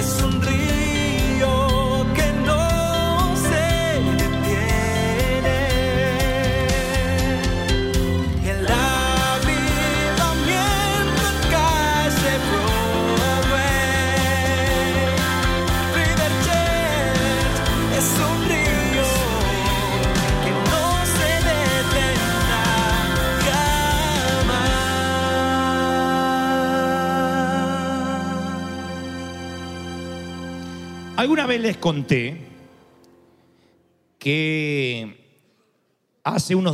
Es un río que no se detiene. El avivamiento en calle Broadway. River Church es un río que no se detendrá jamás. Alguna vez les conté que hace unos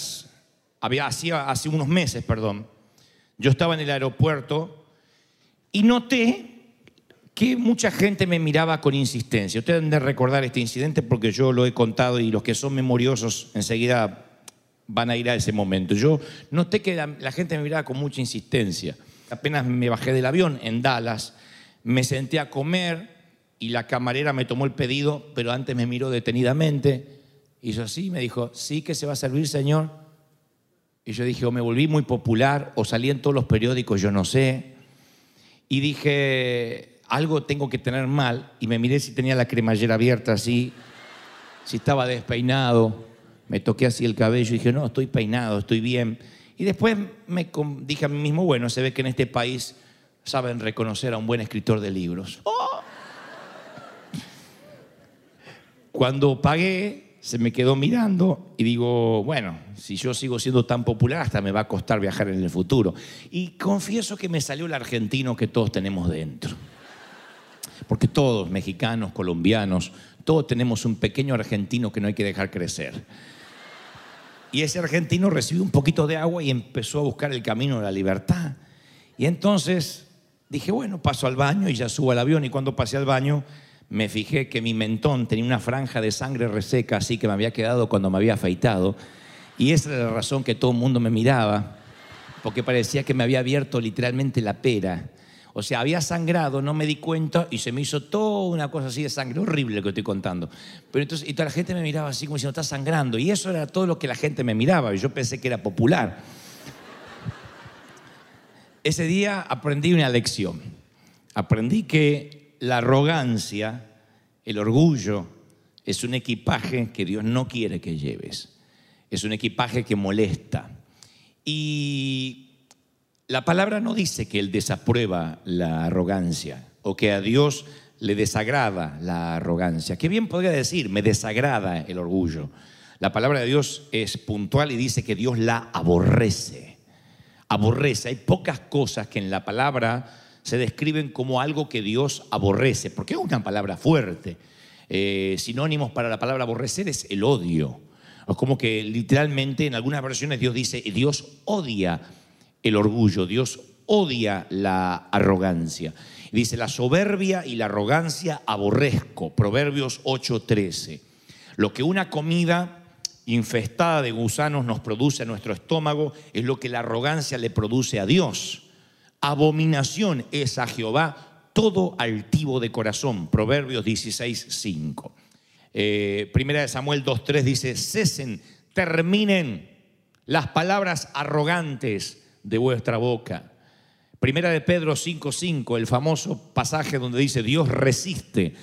meses, yo estaba en el aeropuerto y noté que mucha gente me miraba con insistencia. Ustedes deben de recordar este incidente porque yo lo he contado y los que son memoriosos enseguida van a ir a ese momento. Yo noté que la gente me miraba con mucha insistencia. Apenas me bajé del avión en Dallas, me senté a comer y la camarera me tomó el pedido, pero antes me miró detenidamente. Hizo así, me dijo, ¿sí que se va a servir, señor? Y yo dije, o me volví muy popular, o salí en todos los periódicos, yo no sé. Y dije, algo tengo que tener mal. Y me miré si tenía la cremallera abierta así, si estaba despeinado. Me toqué así el cabello y dije, no, estoy peinado, estoy bien. Y después dije a mí mismo, bueno, se ve que en este país saben reconocer a un buen escritor de libros. ¡Oh! Cuando pagué, se me quedó mirando y digo, bueno, si yo sigo siendo tan popular, hasta me va a costar viajar en el futuro. Y confieso que me salió el argentino que todos tenemos dentro. Porque todos, mexicanos, colombianos, todos tenemos un pequeño argentino que no hay que dejar crecer. Y ese argentino recibió un poquito de agua y empezó a buscar el camino de la libertad. Y entonces dije, bueno, paso al baño y ya subo al avión. Y cuando pasé al baño, me fijé que mi mentón tenía una franja de sangre reseca, así que me había quedado cuando me había afeitado. Y esa era la razón que todo el mundo me miraba, porque parecía que me había abierto literalmente la pera. O sea, había sangrado, no me di cuenta y se me hizo toda una cosa así de sangre, horrible lo que estoy contando. Pero entonces, y toda la gente me miraba así como diciendo, está sangrando. Y eso era todo lo que la gente me miraba y yo pensé que era popular. Ese día aprendí una lección. Aprendí que la arrogancia, el orgullo, es un equipaje que Dios no quiere que lleves. Es un equipaje que molesta. Y la palabra no dice que Él desaprueba la arrogancia o que a Dios le desagrada la arrogancia. Qué bien podría decir, me desagrada el orgullo. La palabra de Dios es puntual y dice que Dios la aborrece. Aborrece. Hay pocas cosas que en la palabra se describen como algo que Dios aborrece, porque es una palabra fuerte. Sinónimos para la palabra aborrecer es el odio. Es como que literalmente en algunas versiones Dios dice, Dios odia el orgullo, Dios odia la arrogancia. Dice, la soberbia y la arrogancia aborrezco. Proverbios 8:13. Lo que una comida infestada de gusanos nos produce a nuestro estómago es lo que la arrogancia le produce a Dios. Abominación es a Jehová todo altivo de corazón. Proverbios 16:5. Primera de Samuel 2:3 dice, cesen, terminen las palabras arrogantes de vuestra boca. Primera de Pedro 5:5, el famoso pasaje donde dice, Dios resiste,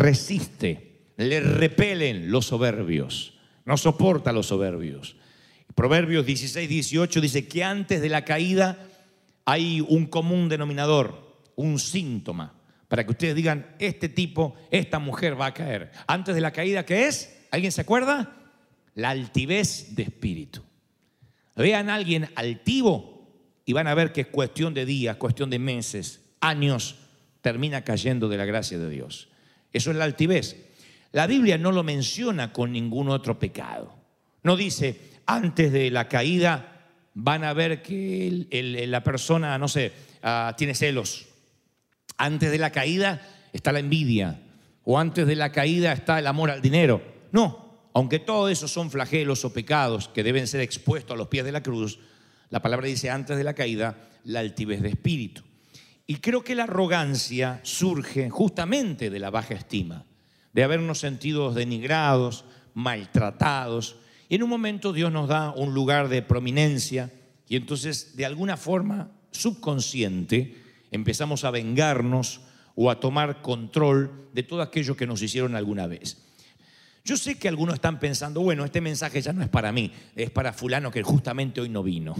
le repelen los soberbios, no soporta a los soberbios. Proverbios 16:18 dice que antes de la caída hay un común denominador, un síntoma, para que ustedes digan, este tipo, esta mujer va a caer. Antes de la caída, ¿qué es? ¿Alguien se acuerda? La altivez de espíritu. Vean a alguien altivo y van a ver que es cuestión de días, cuestión de meses, años, termina cayendo de la gracia de Dios. Eso es la altivez. La Biblia no lo menciona con ningún otro pecado. No dice, antes de la caída van a ver que la persona, no sé, tiene celos. Antes de la caída está la envidia. O antes de la caída está el amor al dinero. No, aunque todo eso son flagelos o pecados que deben ser expuestos a los pies de la cruz, la palabra dice antes de la caída, la altivez de espíritu. Y creo que la arrogancia surge justamente de la baja estima, de habernos sentido denigrados, maltratados. Y en un momento Dios nos da un lugar de prominencia y entonces de alguna forma subconsciente empezamos a vengarnos o a tomar control de todo aquello que nos hicieron alguna vez. Yo sé que algunos están pensando, bueno, este mensaje ya no es para mí, es para fulano que justamente hoy no vino.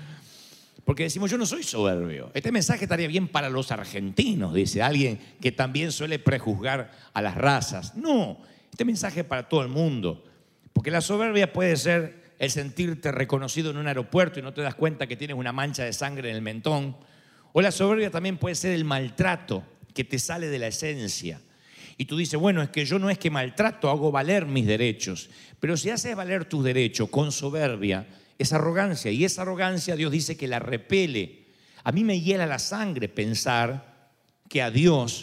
Porque decimos, yo no soy soberbio. Este mensaje estaría bien para los argentinos, dice alguien que también suele prejuzgar a las razas. No, este mensaje es para todo el mundo. Porque la soberbia puede ser el sentirte reconocido en un aeropuerto y no te das cuenta que tienes una mancha de sangre en el mentón. O la soberbia también puede ser el maltrato que te sale de la esencia. Y tú dices, bueno, es que yo no es que maltrato, hago valer mis derechos. Pero si haces valer tus derechos con soberbia, es arrogancia. Y esa arrogancia Dios dice que la repele. A mí me hiela la sangre pensar que a Dios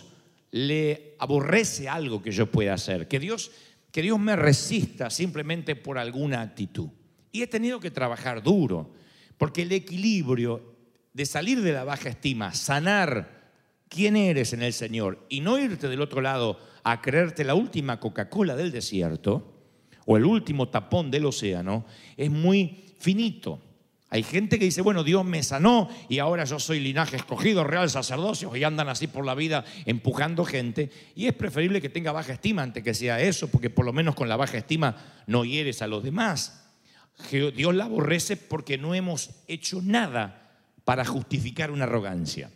le aborrece algo que yo pueda hacer. Que Dios me resista simplemente por alguna actitud. Y he tenido que trabajar duro. Porque el equilibrio de salir de la baja estima, sanar quién eres en el Señor y no irte del otro lado a creerte la última Coca-Cola del desierto o el último tapón del océano, es muy finito. Hay gente que dice, bueno, Dios me sanó y ahora yo soy linaje escogido, real sacerdocio, y andan así por la vida empujando gente, y es preferible que tenga baja estima antes que sea eso, porque por lo menos con la baja estima no hieres a los demás. Dios la aborrece porque no hemos hecho nada para justificar una arrogancia.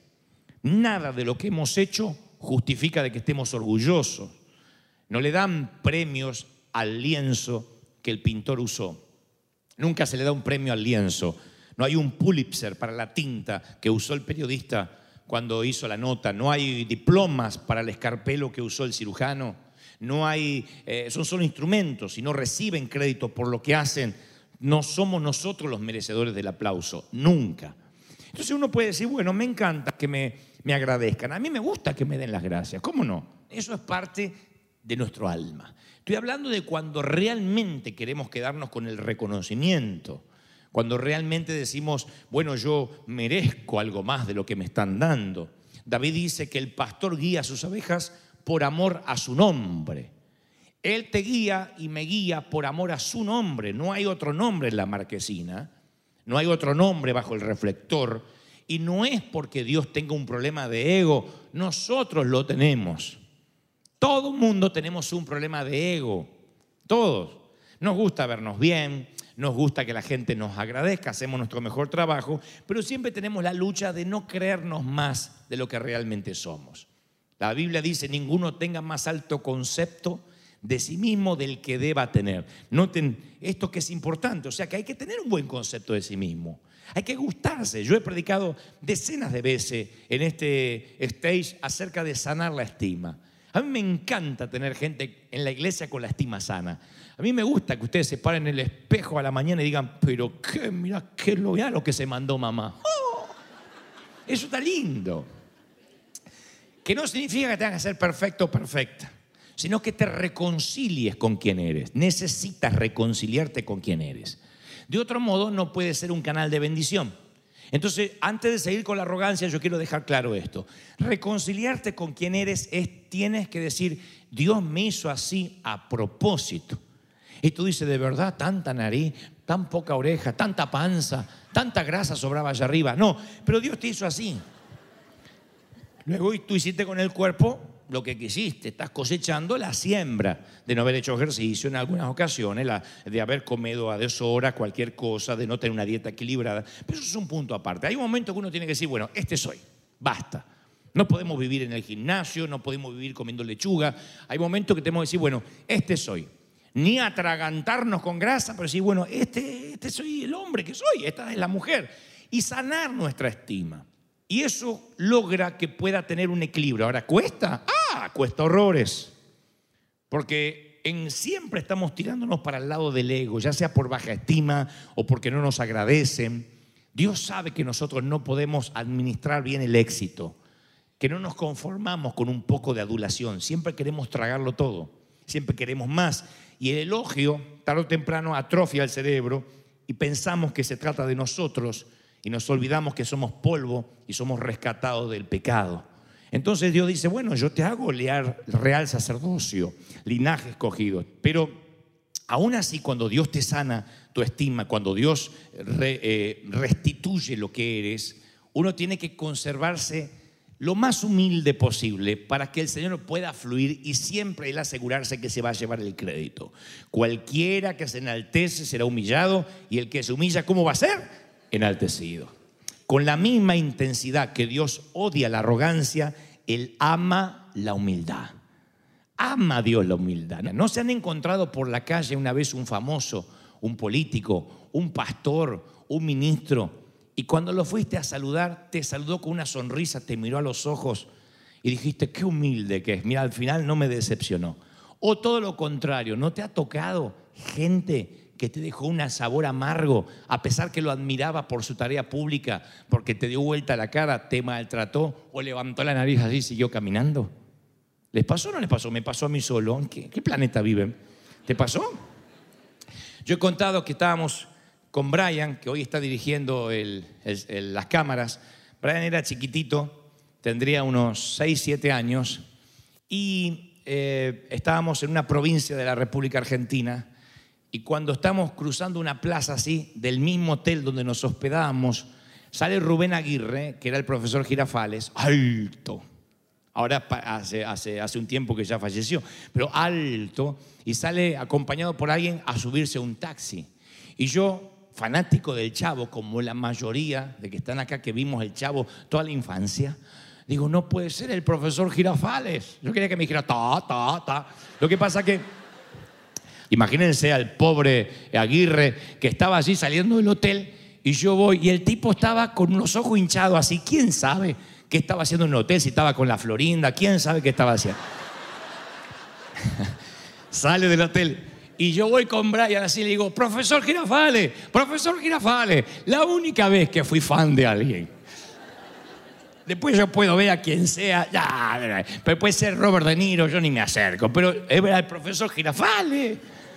Nada de lo que hemos hecho justifica de que estemos orgullosos. No le dan premios al lienzo que el pintor usó. Nunca se le da un premio al lienzo. No hay un Pulitzer para la tinta que usó el periodista cuando hizo la nota. No hay diplomas para el escarpelo que usó el cirujano. No hay, son solo instrumentos y no reciben crédito por lo que hacen. No somos nosotros los merecedores del aplauso. Nunca. Entonces uno puede decir, bueno, me encanta que me agradezcan. A mí me gusta que me den las gracias. ¿Cómo no? Eso es parte de nuestro alma. Estoy hablando de cuando realmente queremos quedarnos con el reconocimiento. Cuando realmente decimos, bueno, yo merezco algo más de lo que me están dando. David dice que el pastor guía a sus ovejas por amor a su nombre. Él te guía y me guía por amor a su nombre. No hay otro nombre en la marquesina. No hay otro nombre bajo el reflector. Y no es porque Dios tenga un problema de ego. Nosotros lo tenemos. Todo mundo tenemos un problema de ego. Todos. Nos gusta vernos bien. Nos gusta que la gente nos agradezca. Hacemos nuestro mejor trabajo. Pero siempre tenemos la lucha de no creernos más de lo que realmente somos. La Biblia dice, ninguno tenga más alto concepto de sí mismo del que deba tener. Noten esto que es importante, o sea que hay que tener un buen concepto de sí mismo. Hay que gustarse. Yo he predicado decenas de veces en este stage acerca de sanar la estima. A mí me encanta tener gente en la iglesia con la estima sana. A mí me gusta que ustedes se paren en el espejo a la mañana y digan, pero qué, mira qué lo que se mandó mamá. ¡Oh! Eso está lindo. Que no significa que tengas que ser perfecto o perfecta, sino que te reconcilies con quien eres. Necesitas reconciliarte con quien eres. De otro modo, no puedes ser un canal de bendición. Entonces, antes de seguir con la arrogancia, yo quiero dejar claro esto. Reconciliarte con quien eres tienes que decir, Dios me hizo así a propósito. Y tú dices, de verdad, tanta nariz, tan poca oreja, tanta panza, tanta grasa sobraba allá arriba. No, pero Dios te hizo así. Luego tú hiciste con el cuerpo lo que quisiste, estás cosechando la siembra de no haber hecho ejercicio en algunas ocasiones, de haber comido a deshora, cualquier cosa, de no tener una dieta equilibrada. Pero eso es un punto aparte. Hay un momento que uno tiene que decir, bueno, este soy, basta. No podemos vivir en el gimnasio, no podemos vivir comiendo lechuga. Hay momentos que tenemos que decir, bueno, este soy. Ni atragantarnos con grasa, pero decir, bueno, este soy el hombre que soy, esta es la mujer. Y sanar nuestra estima. Y eso logra que pueda tener un equilibrio. Ahora, ¿cuesta? Cuesta horrores. Porque siempre estamos tirándonos para el lado del ego, ya sea por baja estima o porque no nos agradecen. Dios sabe que nosotros no podemos administrar bien el éxito, que no nos conformamos con un poco de adulación. Siempre queremos tragarlo todo, siempre queremos más. Y el elogio, tarde o temprano, atrofia el cerebro y pensamos que se trata de nosotros. Y nos olvidamos que somos polvo y somos rescatados del pecado. Entonces Dios dice, bueno, yo te hago real sacerdocio, linaje escogido. Pero aún así, cuando Dios te sana tu estima, cuando Dios restituye lo que eres, uno tiene que conservarse lo más humilde posible para que el Señor pueda fluir y siempre Él asegurarse que se va a llevar el crédito. Cualquiera que se enaltece será humillado y el que se humilla, ¿cómo va a ser? Enaltecido. Con la misma intensidad que Dios odia la arrogancia, Él ama la humildad. Ama a Dios la humildad. ¿No se han encontrado por la calle una vez un famoso, un político, un pastor, un ministro, y cuando lo fuiste a saludar, te saludó con una sonrisa, te miró a los ojos y dijiste, qué humilde que es? Mira, al final no me decepcionó. O todo lo contrario, ¿no te ha tocado gente que te dejó un sabor amargo, a pesar que lo admiraba por su tarea pública, porque te dio vuelta la cara, te maltrató o levantó la nariz así y siguió caminando? ¿Les pasó o no les pasó? Me pasó a mí solo. ¿En qué planeta viven? ¿Te pasó? Yo he contado que estábamos con Brian, que hoy está dirigiendo las cámaras. Brian era chiquitito, tendría unos 6, 7 años, y estábamos en una provincia de la República Argentina, y cuando estamos cruzando una plaza así, del mismo hotel donde nos hospedábamos, sale Rubén Aguirre, que era el profesor Girafales, alto. Ahora hace un tiempo que ya falleció, pero alto, y sale acompañado por alguien a subirse a un taxi. Y yo, fanático del Chavo, como la mayoría de que están acá, que vimos el Chavo toda la infancia, digo, no puede ser el profesor Girafales. Yo quería que me dijera, ta. Lo que pasa que, imagínense al pobre Aguirre que estaba allí saliendo del hotel, y yo voy, y el tipo estaba con los ojos hinchados así. ¿Quién sabe qué estaba haciendo en el hotel? Si estaba con la Florinda, ¿quién sabe qué estaba haciendo? Sale del hotel. Y yo voy con Brian así y le digo, profesor Girafales, la única vez que fui fan de alguien. Después yo puedo ver a quien sea, pero puede ser Robert De Niro, yo ni me acerco, pero era el profesor Girafales.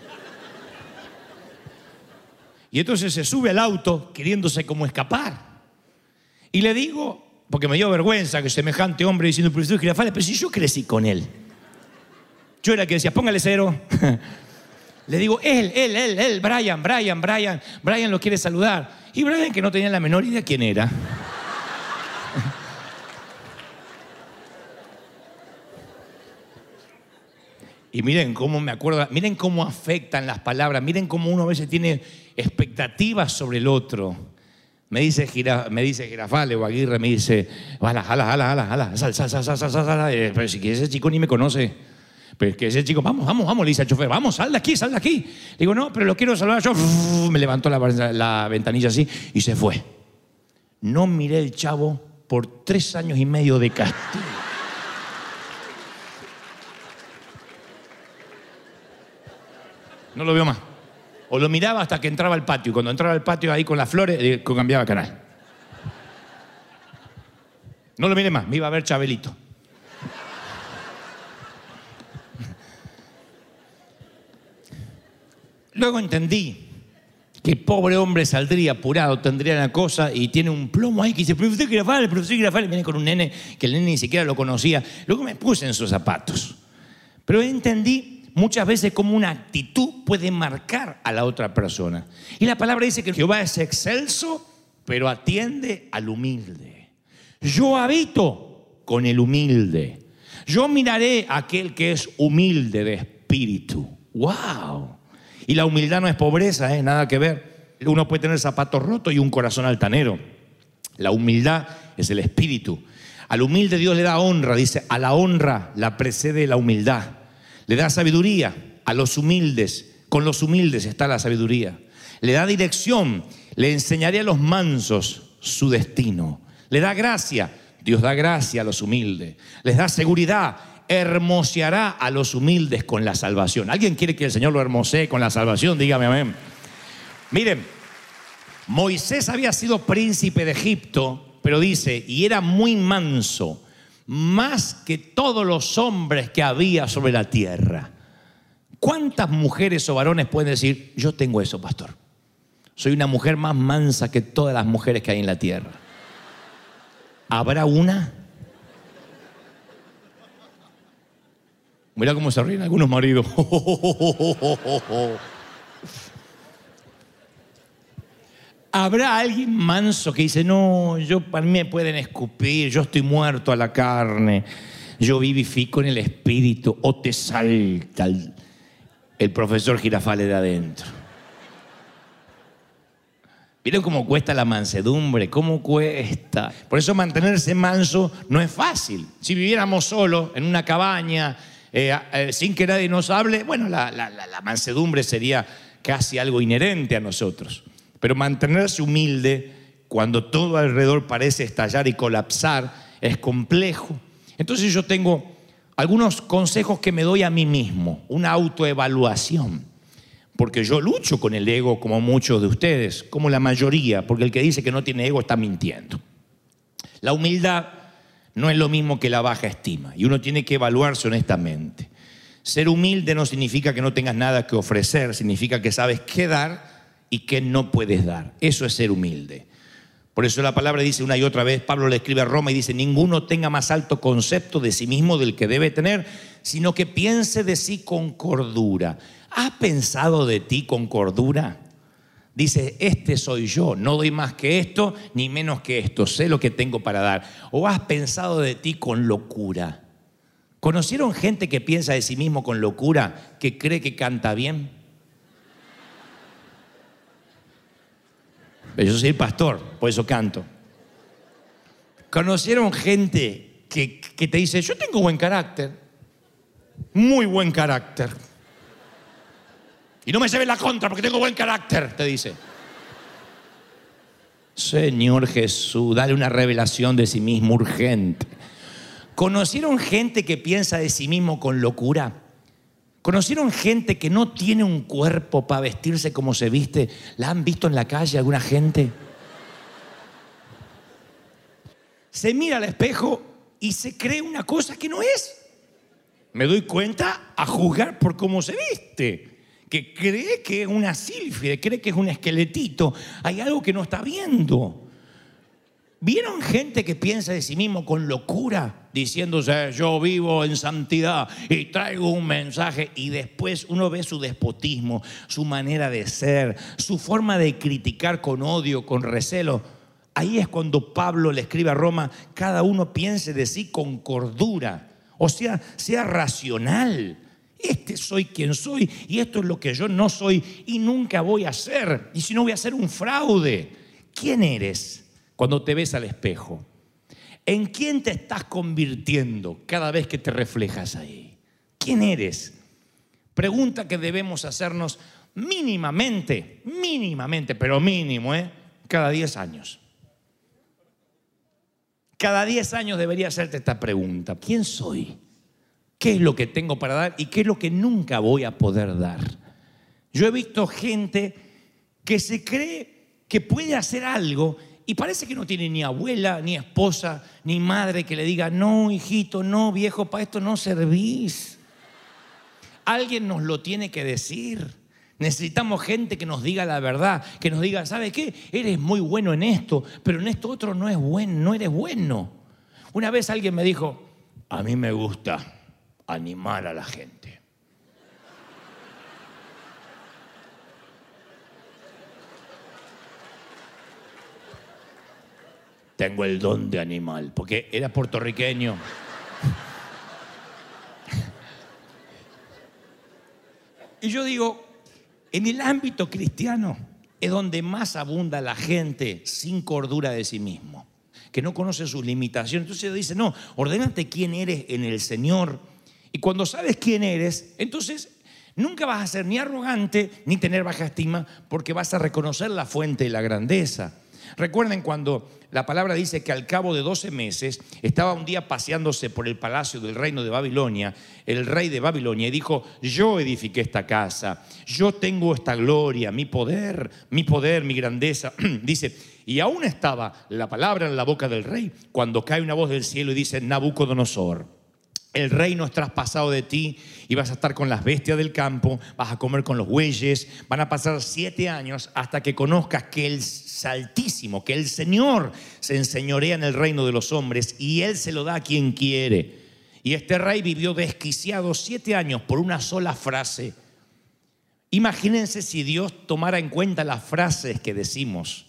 Y entonces se sube al auto queriéndose como escapar. Y le digo, porque me dio vergüenza que semejante hombre diciendo profesor Girafales, pero si yo crecí con él. Yo era el que decía, póngale 0. Le digo, él, Brian lo quiere saludar. Y Brian, que no tenía la menor idea quién era. Y miren cómo me acuerdo, miren cómo afectan las palabras, miren cómo uno a veces tiene expectativas sobre el otro. Me dice Girafales o Aguirre, me dice, jala, sal. Pero si que ese chico ni me conoce. Pero es que ese chico, vamos, le dice al chofer, vamos, sal de aquí. Digo, no, pero lo quiero saludar yo. Me levantó la ventanilla así y se fue. No miré el Chavo por 3 años y medio de castigo. No lo veo más. O lo miraba hasta que entraba al patio. Y cuando entraba al patio ahí con las flores, cambiaba canal. No lo miré más, me iba a ver Chabelito. Luego entendí que pobre hombre saldría apurado, tendría la cosa y tiene un plomo ahí que dice, profesor Girafales, viene con un nene que el nene ni siquiera lo conocía. Luego me puse en sus zapatos. Pero entendí muchas veces cómo una actitud puede marcar a la otra persona. Y la palabra dice que Jehová es excelso, pero atiende al humilde. Yo habito con el humilde. Yo miraré a aquel que es humilde de espíritu. ¡Wow! Y la humildad no es pobreza, nada que ver. Uno puede tener zapatos rotos y un corazón altanero. La humildad es el espíritu. Al humilde Dios le da honra, dice, a la honra la precede la humildad. Le da sabiduría a los humildes, con los humildes está la sabiduría. Le da dirección, le enseñaré a los mansos su destino. Le da gracia, Dios da gracia a los humildes. Les da seguridad, hermoseará a los humildes con la salvación. ¿Alguien quiere que el Señor lo hermosee con la salvación? Dígame amén. Miren, Moisés había sido príncipe de Egipto, pero dice, y era muy manso, más que todos los hombres que había sobre la tierra. ¿Cuántas mujeres o varones pueden decir, yo tengo eso, pastor? Soy una mujer más mansa que todas las mujeres que hay en la tierra. ¿Habrá una? Mirá cómo se ríen algunos maridos. ¿Habrá alguien manso que dice, no, para mí me pueden escupir, yo estoy muerto a la carne, yo vivifico en el espíritu? O te salta el profesor Girafales de adentro. ¿Vieron cómo cuesta la mansedumbre? ¿Cómo cuesta? Por eso mantenerse manso no es fácil. Si viviéramos solos en una cabaña, sin que nadie nos hable, bueno, la mansedumbre sería casi algo inherente a nosotros. Pero mantenerse humilde cuando todo alrededor parece estallar y colapsar es complejo. Entonces yo tengo algunos consejos que me doy a mí mismo, una autoevaluación. Porque yo lucho con el ego como muchos de ustedes, como la mayoría, porque el que dice que no tiene ego está mintiendo. La humildad no es lo mismo que la baja estima y uno tiene que evaluarse honestamente. Ser humilde no significa que no tengas nada que ofrecer, significa que sabes qué dar y qué no puedes dar. Eso es ser humilde. Por eso la palabra dice una y otra vez, Pablo le escribe a Roma y dice, ninguno tenga más alto concepto de sí mismo del que debe tener, sino que piense de sí con cordura. ¿Has pensado de ti con cordura? Dice, este soy yo, no doy más que esto, ni menos que esto, sé lo que tengo para dar. ¿O has pensado de ti con locura? ¿Conocieron gente que piensa de sí mismo con locura, que cree que canta bien? Yo soy pastor, por eso canto. ¿Conocieron gente que te dice, yo tengo buen carácter, muy buen carácter? Y no me lleves la contra porque tengo buen carácter, te dice. Señor Jesús, dale una revelación de sí mismo urgente. ¿Conocieron gente que piensa de sí mismo con locura? ¿Conocieron gente que no tiene un cuerpo para vestirse como se viste? ¿La han visto en la calle alguna gente? Se mira al espejo y se cree una cosa que no es. Me doy cuenta a juzgar por cómo se viste. Que cree que es una sílfide, cree que es un esqueletito. Hay algo que no está viendo. ¿Vieron gente que piensa de sí mismo con locura? Diciéndose, yo vivo en santidad y traigo un mensaje. Y después uno ve su despotismo, su manera de ser, su forma de criticar con odio, con recelo. Ahí es cuando Pablo le escribe a Roma, cada uno piense de sí con cordura. O sea, sea racional. Este soy quien soy y esto es lo que yo no soy y nunca voy a ser. Y si no, voy a ser un fraude. ¿Quién eres cuando te ves al espejo? ¿En quién te estás convirtiendo cada vez que te reflejas ahí? ¿Quién eres? Pregunta que debemos hacernos mínimamente, pero mínimo, cada 10 años. Cada 10 años debería hacerte esta pregunta. ¿Quién soy? ¿Qué es lo que tengo para dar y qué es lo que nunca voy a poder dar? Yo he visto gente que se cree que puede hacer algo y parece que no tiene ni abuela, ni esposa, ni madre que le diga, no, hijito, no, viejo, para esto no servís. Alguien nos lo tiene que decir. Necesitamos gente que nos diga la verdad, que nos diga, ¿sabes qué? Eres muy bueno en esto, pero en esto otro no es bueno, no eres bueno. Una vez alguien me dijo, a mí me gusta animar a la gente. Tengo el don de animal, porque era puertorriqueño. Y yo digo, en el ámbito cristiano es donde más abunda la gente sin cordura de sí mismo, que no conoce sus limitaciones. Entonces dice, no, ordénate quién eres en el Señor. Y cuando sabes quién eres, entonces nunca vas a ser ni arrogante ni tener baja estima, porque vas a reconocer la fuente de la grandeza. Recuerden cuando la palabra dice que al cabo de 12 meses estaba un día paseándose por el palacio del reino de Babilonia, el rey de Babilonia, y dijo, yo edifiqué esta casa, yo tengo esta gloria, mi poder, mi grandeza. Dice, y aún estaba la palabra en la boca del rey cuando cae una voz del cielo y dice, Nabucodonosor, el reino es traspasado de ti y vas a estar con las bestias del campo, vas a comer con los bueyes, van a pasar 7 años hasta que conozcas que el Altísimo, que el Señor se enseñorea en el reino de los hombres y Él se lo da a quien quiere. Y este rey vivió desquiciado 7 años por una sola frase. Imagínense si Dios tomara en cuenta las frases que decimos.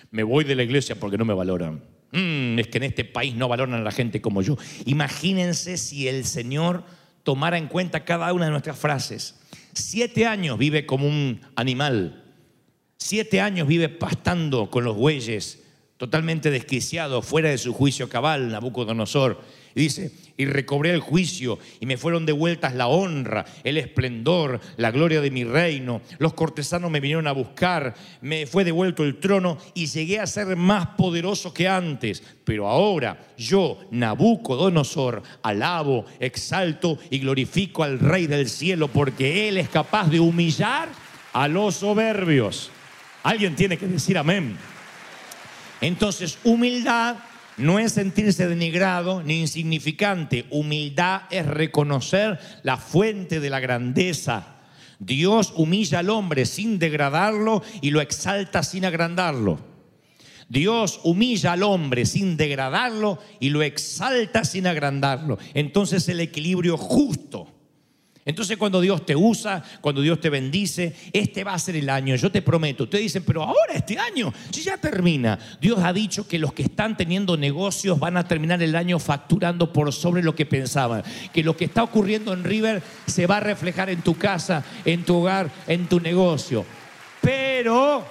Me voy de la iglesia porque no me valoran. Es que en este país no valoran a la gente como yo. Imagínense si el Señor tomara en cuenta cada una de nuestras frases. 7 años vive como un animal. 7 años vive pastando con los bueyes, totalmente desquiciado, fuera de su juicio cabal, Nabucodonosor. Y dice, y recobré el juicio y me fueron devueltas la honra, el esplendor, la gloria de mi reino. Los cortesanos me vinieron a buscar, me fue devuelto el trono y llegué a ser más poderoso que antes. Pero ahora yo, Nabucodonosor, alabo, exalto y glorifico al Rey del cielo, porque Él es capaz de humillar a los soberbios. Alguien tiene que decir amén. Entonces, humildad no es sentirse denigrado ni insignificante. Humildad es reconocer la fuente de la grandeza. Dios humilla al hombre sin degradarlo y lo exalta sin agrandarlo. Dios humilla al hombre sin degradarlo y lo exalta sin agrandarlo. Entonces el equilibrio justo. Entonces cuando Dios te usa, cuando Dios te bendice, este va a ser el año, yo te prometo. Ustedes dicen, pero ahora este año, si ya termina. Dios ha dicho que los que están teniendo negocios van a terminar el año facturando por sobre lo que pensaban. Que lo que está ocurriendo en River se va a reflejar en tu casa, en tu hogar, en tu negocio. Pero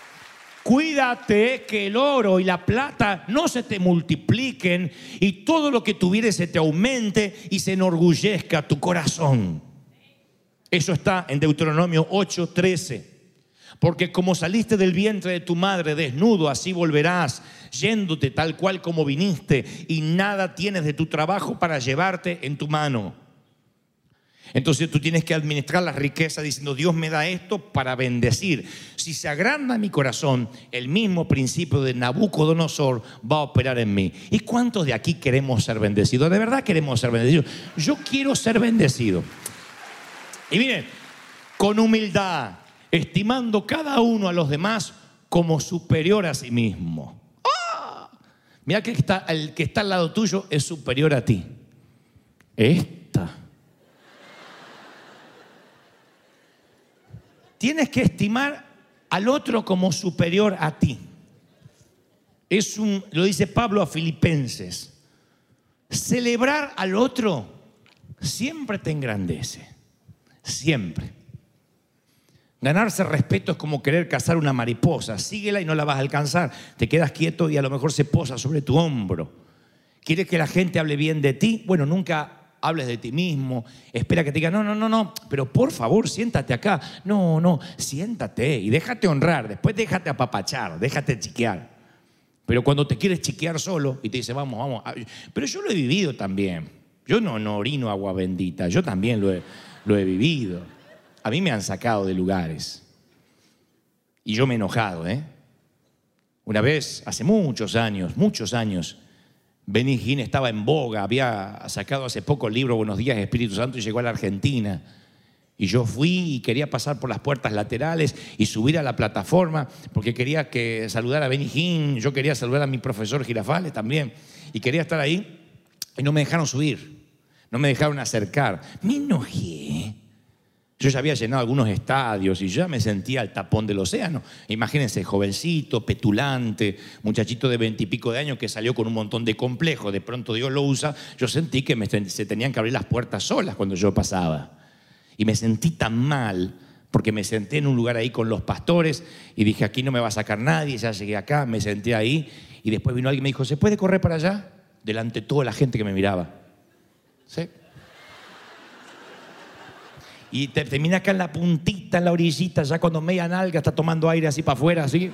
cuídate que el oro y la plata no se te multipliquen y todo lo que tuvieres se te aumente y se enorgullezca tu corazón. Eso está en Deuteronomio 8:13. Porque como saliste del vientre de tu madre desnudo, así volverás, yéndote tal cual como viniste, y nada tienes de tu trabajo para llevarte en tu mano. Entonces tú tienes que administrar la riqueza diciendo, Dios me da esto para bendecir. Si se agranda mi corazón, el mismo principio de Nabucodonosor va a operar en mí. ¿Y cuántos de aquí queremos ser bendecidos? ¿De verdad queremos ser bendecidos? Yo quiero ser bendecido. Y miren, con humildad, estimando cada uno a los demás como superior a sí mismo. ¡Oh! Mira que el que está al lado tuyo es superior a ti. Tienes que estimar al otro como superior a ti. Lo dice Pablo a Filipenses. Celebrar al otro siempre te engrandece. Siempre. Ganarse respeto es como querer cazar una mariposa. Síguela y no la vas a alcanzar. Te quedas quieto y a lo mejor se posa sobre tu hombro. ¿Quieres que la gente hable bien de ti? Bueno, nunca hables de ti mismo. Espera que te diga, no, pero por favor, siéntate acá. No, siéntate y déjate honrar. Después déjate apapachar, déjate chiquear. Pero cuando te quieres chiquear solo y te dice, vamos. Pero yo lo he vivido también. Yo no orino agua bendita. Yo también lo he vivido. A mí me han sacado de lugares. Y yo me he enojado, Una vez, hace muchos años, Benny Hinn estaba en boga, había sacado hace poco el libro Buenos días Espíritu Santo y llegó a la Argentina. Y yo fui y quería pasar por las puertas laterales y subir a la plataforma porque quería que saludara a Benny Hinn, yo quería saludar a mi profesor Girafales también y quería estar ahí y no me dejaron subir, no me dejaron acercar. Me enojé. Yo ya había llenado algunos estadios y ya me sentía al tapón del océano. Imagínense, jovencito, petulante, muchachito de 20 y pico de años que salió con un montón de complejos. De pronto Dios lo usa. Yo sentí que se tenían que abrir las puertas solas cuando yo pasaba. Y me sentí tan mal porque me senté en un lugar ahí con los pastores y dije, aquí no me va a sacar nadie. Ya llegué acá, me senté ahí y después vino alguien y me dijo, ¿se puede correr para allá? Delante de toda la gente que me miraba. ¿Sí? Y termina acá en la puntita, en la orillita, ya cuando media nalga está tomando aire así para afuera, así.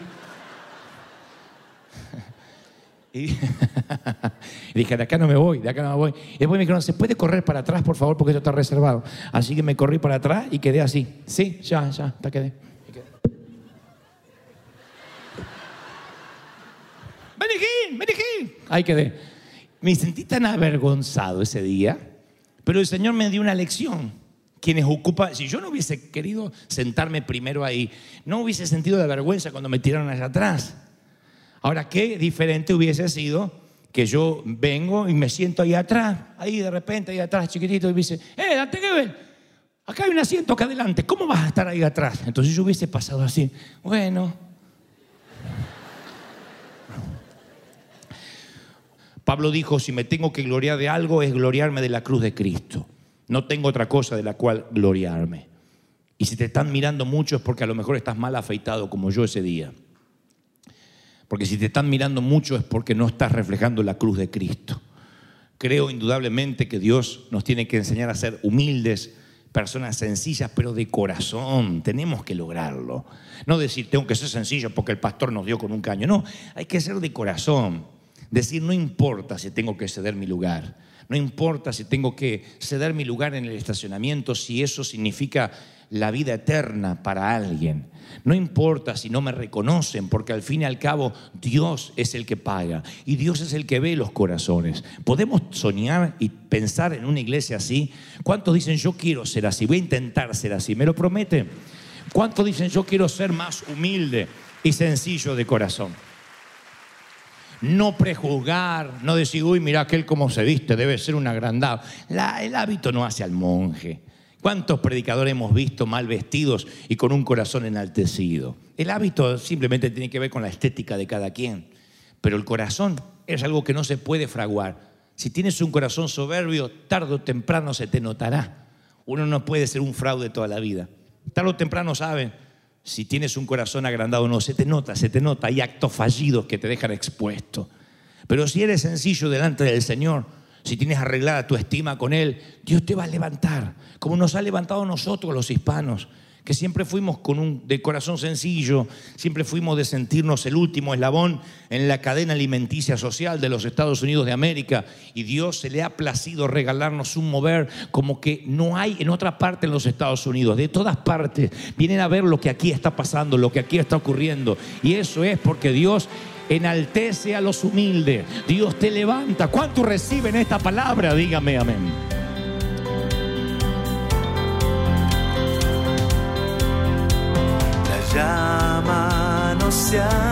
Y dije, de acá no me voy. Y después me dijeron, ¿se puede correr para atrás, por favor? Porque esto está reservado. Así que me corrí para atrás y quedé así. Sí, ya, quedé. Benny Hinn. Ahí quedé. Me sentí tan avergonzado ese día, pero el Señor me dio una lección. Quienes ocupan, si yo no hubiese querido sentarme primero ahí, no hubiese sentido de vergüenza cuando me tiraron allá atrás. Ahora, qué diferente hubiese sido que yo vengo y me siento ahí atrás, ahí de repente, ahí atrás, chiquitito, y me dice, date que ven, acá hay un asiento acá adelante, ¿cómo vas a estar ahí atrás? Entonces yo hubiese pasado así, bueno, Pablo dijo, si me tengo que gloriar de algo, es gloriarme de la cruz de Cristo. No tengo otra cosa de la cual gloriarme. Y si te están mirando mucho es porque a lo mejor estás mal afeitado como yo ese día. Porque si te están mirando mucho es porque no estás reflejando la cruz de Cristo. Creo indudablemente que Dios nos tiene que enseñar a ser humildes, personas sencillas, pero de corazón. Tenemos que lograrlo. No decir, tengo que ser sencillo porque el pastor nos dio con un caño. No, hay que ser de corazón. Decir, no importa si tengo que ceder mi lugar. No importa si tengo que ceder mi lugar en el estacionamiento, si eso significa la vida eterna para alguien. No importa si no me reconocen, porque al fin y al cabo Dios es el que paga y Dios es el que ve los corazones. ¿Podemos soñar y pensar en una iglesia así? ¿Cuántos dicen yo quiero ser así? Voy a intentar ser así. ¿Me lo prometen? ¿Cuántos dicen yo quiero ser más humilde y sencillo de corazón? No prejuzgar, no decir, uy, mira aquel cómo se viste, debe ser un agrandado. El hábito no hace al monje. ¿Cuántos predicadores hemos visto mal vestidos y con un corazón enaltecido? El hábito simplemente tiene que ver con la estética de cada quien. Pero el corazón es algo que no se puede fraguar. Si tienes un corazón soberbio, tarde o temprano se te notará. Uno no puede ser un fraude toda la vida. Tarde o temprano saben. Si tienes un corazón agrandado o no, se te nota. Hay actos fallidos que te dejan expuesto. Pero si eres sencillo delante del Señor, si tienes arreglada tu estima con Él, Dios te va a levantar, como nos ha levantado a nosotros los hispanos, que siempre fuimos de corazón sencillo, siempre fuimos de sentirnos el último eslabón en la cadena alimenticia social de los Estados Unidos de América, y Dios se le ha placido regalarnos un mover como que no hay en otra parte en los Estados Unidos. De todas partes vienen a ver lo que aquí está pasando, lo que aquí está ocurriendo, y eso es porque Dios enaltece a los humildes. Dios te levanta. ¿Cuántos reciben esta palabra? Dígame amén. La llama no se ha